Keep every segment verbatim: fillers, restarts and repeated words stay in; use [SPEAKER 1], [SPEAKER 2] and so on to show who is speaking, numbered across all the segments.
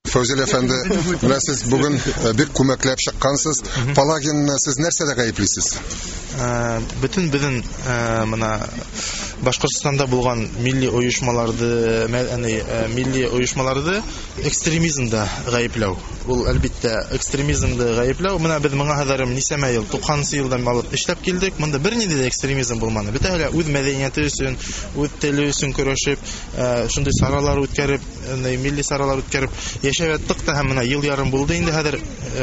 [SPEAKER 1] Фәүзил әфәнде, менә сез бүген бик күмәкләп чыккансыз. Палагинны сез нәрсәдә гаеплисез?
[SPEAKER 2] Бөтен безнең менә Башкортстанда булган милли оешмаларды, милли оешмаларды экстремизмда гаепләү. Ул әлбәттә экстремизмда гаепләү. Менә без моңа хәзерем нисәмә ел, туксанынчы елдан алып эшләп килдек. Монда бернинди дә экстремизм булмады. Бөтәһе үз мәдәнияте өчен, үз теле өчен көрәшеп, шундый саралар үткәреп, милли саралар үткәреп яшәп яттык та, һәм менә ел ярым булды инде хәзер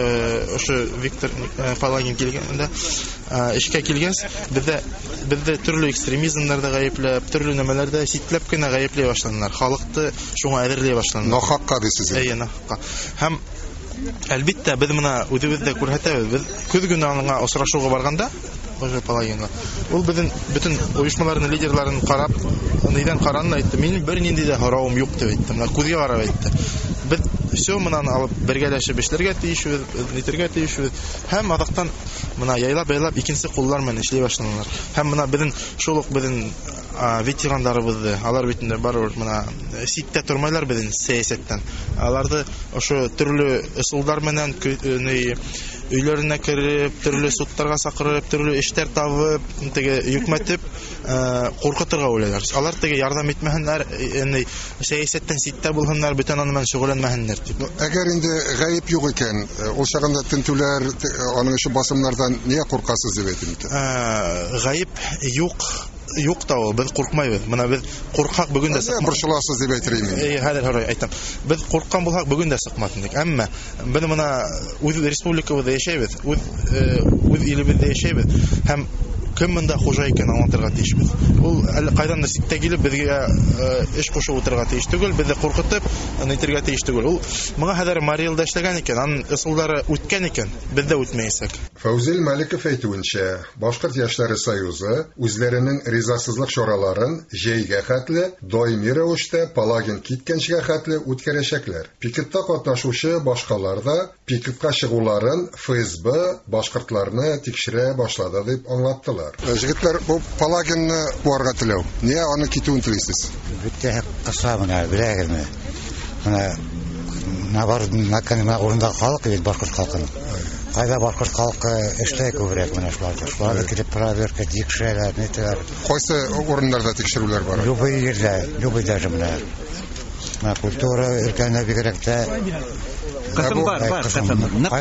[SPEAKER 2] ошо Виктор Палагин килгәндә эшкә килгәс, бездә бездә төрле экстремизмнарда гаепләп, төрле нәмәләрдә ситләп кенә гаепләй башладылар. Халыкты шуңа әзерләй башладылар.
[SPEAKER 1] Нахакка дисез.
[SPEAKER 2] Әйе, нахакка. Һәм әлбәттә без моны үзебездә күрһәтәбез. Без көз көне аңа очрашуга барганда, ошо Палагинга, ул безнең бөтен оешмаларның лидерларын карап, нидән каранны әйтте. Минем бернинди дә харавым юк дип әйтте. Менә күзгә карап әйтте. Без все монаны алып бергәләшеп эшләргә тиешбез, нитәргә тиешбез. Һәм адактан менә яйлап-яйлап икенче куллар менән эшли башладылар. Һәм менә безнең шул ук безнең ветераннарыбызды, алар битендә барыр менә ситтә тормайлар безнең сәясәттән. Аларды ошо төрле ысулдар менән өйләренә кереп, төрле судтарга сакырып, төрле эштәр табып, теге юкмәтеп, куркытырга уйлыйлар. Алар теге ярдәм итмәһеннәр, яни сәясәттән ситтә булһыннар, бүтән аны белән шөгыльләнмәһеннәр дип.
[SPEAKER 1] Әгәр инде гаеп юк икән, ул чагында тентүләр, аның өчен басымнардан нигә куркасыз дип әйтим икән?
[SPEAKER 2] Гаеп юк. Юк та ул, без куркмайбыз. Менә без куркак бүген дә сыкмак.
[SPEAKER 1] Борчыласыз дип әйтер идем.
[SPEAKER 2] Әйе, хәзер һорай әйтәм. Без курккан булсак бүген дә сыкмадык ник. Әмма без менә үз республикабызда яшәйбез, үз үз илебездә яшәйбез. Һәм кем монда хуҗа икән аңлатырга тиешбез. Ул кайдан да ситтә килеп безгә эш кушып утырырга тиеш түгел, безне куркытып, нитәргә тиеш түгел. Ул моңа хәзер Мариэлда эшләгән икән, аның ысуллары үткән икән, без дә үтмәйсәк.
[SPEAKER 1] Фәүзил Мәликов әйтүенчә, Башкорт яшьләре союзы үзләренең ризасызлык чараларын җәйгә хәтле, даими рәвештә Палагин киткәнчегә хәтле үткәрәчәкләр. Пикетта катнашучы башкалар да пикетка чыгуларын ФСБ башкортларны тикшерә башлады дип аңлаттылар. Җегетләр, бу Палагинны куарга теләү. Нигә аны китүен телисез?
[SPEAKER 3] Бөтә кыса менә беләгезме? Менә набар мәкәнне урында халык бит башкорт халкының. Кайда башкорт халкы эшләй күбрәк менә шуларда. Шуларда килеп проверка тикшерәләр, нитәләр.
[SPEAKER 1] Кайсы урыннарда тикшерүләр бар?
[SPEAKER 3] Любой җирдә, любой даже менә. Менә культура өлкәнә бигрәк тә
[SPEAKER 4] Кысым бар, бар, кысым.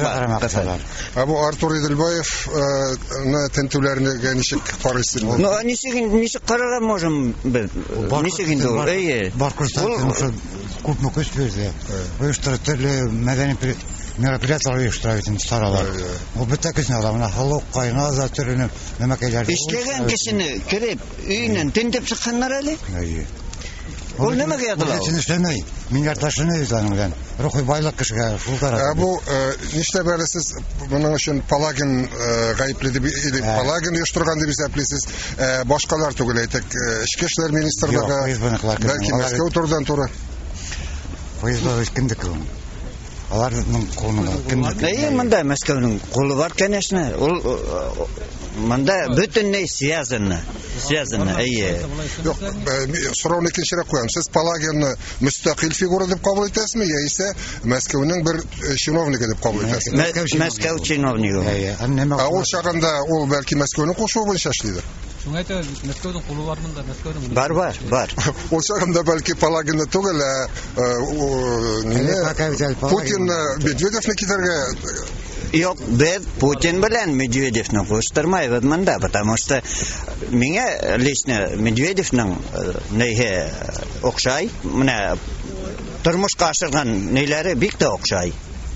[SPEAKER 1] Абу Артур Иделбаев тентүләренә ничек карыйсыз?
[SPEAKER 4] Ну, ничек ничек карарга можем без? Ничек инде ул? Әйе.
[SPEAKER 3] Башкортстан күпме көч бирде. Оештырып төрле мәдәни мероприятиялар оештырып саралар. Ул бөтә көчне ала, менә халык кайна да төренеп, нәмәкәйләр.
[SPEAKER 4] Эшләгән кешене кереп, өйнән тентеп чыкканнар әле?
[SPEAKER 3] Әйе.
[SPEAKER 4] Ул нәмәгә ятылар?
[SPEAKER 3] Ул эшләмәй. Мин ярташыны үзән белән. Рухи байлык кешегә шул карар.
[SPEAKER 1] Бу нишләп әле сез моның өчен Палагин гаепле дип, Палагин оештырган дип исәплисез? Башкалар түгел әйтик, Эчке эшләр министрлыгы, бәлки Мәскәү турыдан туры.
[SPEAKER 3] Поездда кемдеке ул? Аларның кулында кемдеке?
[SPEAKER 4] Әйе, монда Мәскәүнең кулы бар, конечно. Ул монда бөтенләй связано. Связано, әйе.
[SPEAKER 1] Юк, сорауны икенчерәк куям. Сез Палагинны мөстәкыйль фигура дип кабул итәсезме, яисә Мәскәүнең бер чиновнигы дип кабул итәсезме?
[SPEAKER 4] Мәскәү чиновнигы.
[SPEAKER 1] Әйе. Ә ул чагында ул бәлки Мәскәүнең кушуы буенча эшлидер.
[SPEAKER 5] Шуңа әйтә, Мәскәүнең кулы бар монда, Мәскәүнең.
[SPEAKER 4] Бар, бар, бар.
[SPEAKER 1] Ул чагында бәлки Палагинны түгел, Путин Медведевны китәргә.
[SPEAKER 4] Yok, biz Putin белән Медведевны куштырмайбыз монда, потому что миңа лично Медведевның нәйе охшай, менә тормышка ашырган нәйләре бик тә охшай.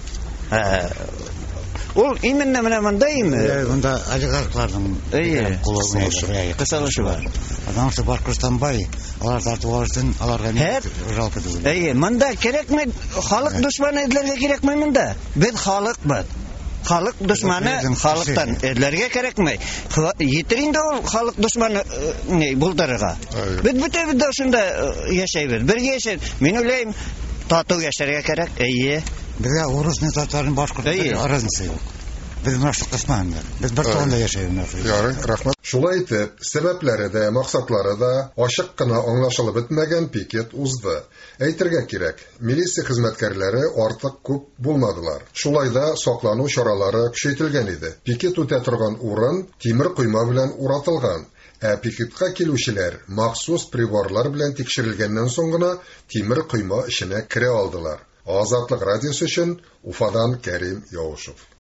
[SPEAKER 4] Ул именно менә монда име?
[SPEAKER 3] Монда олигархларның кулы
[SPEAKER 4] кысалышы бар.
[SPEAKER 3] Адам что Башкортстан бай, алар тартуга өчен аларга не жалко түгел.
[SPEAKER 4] Әйе, монда кирәкме? Халык душманы эдләргә кирәкме монда? Без халыкбыз. Халык душманы халыктан эдләргә кирәкме? Йитер инде ул халык душманы не булдырырга. Без бөтәбез дә шунда яшәйбез. Бергә яшәйбез. Мин уйлыйм, тату яшәргә кирәк. Әйе.
[SPEAKER 3] Безгә урысны татарның башкорт разница юк. Без нашлык кысманды. Без бер тонда яшәйбез.
[SPEAKER 1] Ярый, рәхмәт. Шулай итеп, сәбәпләре дә, максатлары да ачык кына аңлашылып бетмәгән пикет узды. Әйтергә кирәк, милиция хезмәткәрләре артык күп булмадылар. Шулай да саклану чаралары көчәйтелгән иде. Пикет үтә торган урын тимер койма белән уратылган. Ә пикетка килүчеләр махсус приборлар белән тикшерелгәннән соң гына тимер койма эченә керә алдылар. Азатлык радиосы өчен Уфадан Кәрим Яушев.